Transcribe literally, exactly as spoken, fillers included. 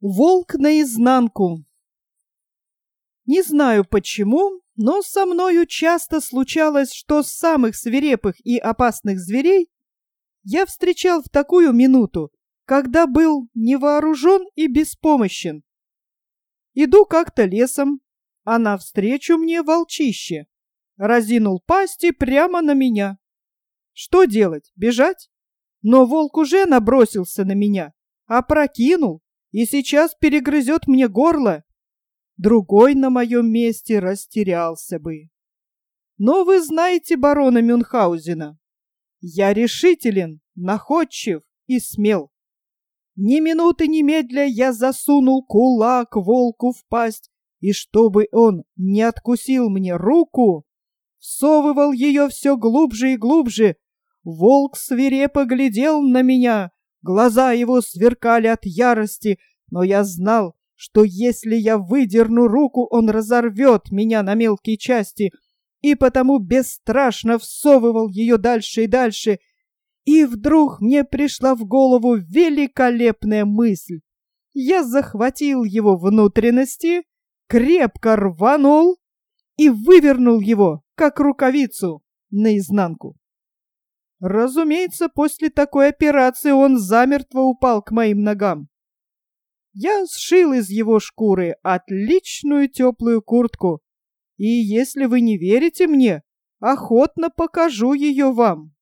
Волк наизнанку. Не знаю почему, но со мною часто случалось, что самых свирепых и опасных зверей я встречал в такую минуту, когда был невооружен и беспомощен. Иду как-то лесом, а навстречу мне волчище. Разинул пасти прямо на меня. Что делать? Бежать? Но волк уже набросился на меня, опрокинул и сейчас перегрызет мне горло. Другой на моем месте растерялся бы. Но вы знаете барона Мюнхгаузена. Я решителен, находчив и смел. Ни минуты немедля я засунул кулак волку в пасть, и чтобы он не откусил мне руку, всовывал ее все глубже и глубже. Волк свирепо глядел на меня, глаза его сверкали от ярости, но я знал, что если я выдерну руку, он разорвет меня на мелкие части, и потому бесстрашно всовывал ее дальше и дальше. И вдруг мне пришла в голову великолепная мысль. Я захватил его внутренности, крепко рванул и вывернул его, как рукавицу, наизнанку. Разумеется, после такой операции он замертво упал к моим ногам. Я сшил из его шкуры отличную теплую куртку, и если вы не верите мне, охотно покажу ее вам.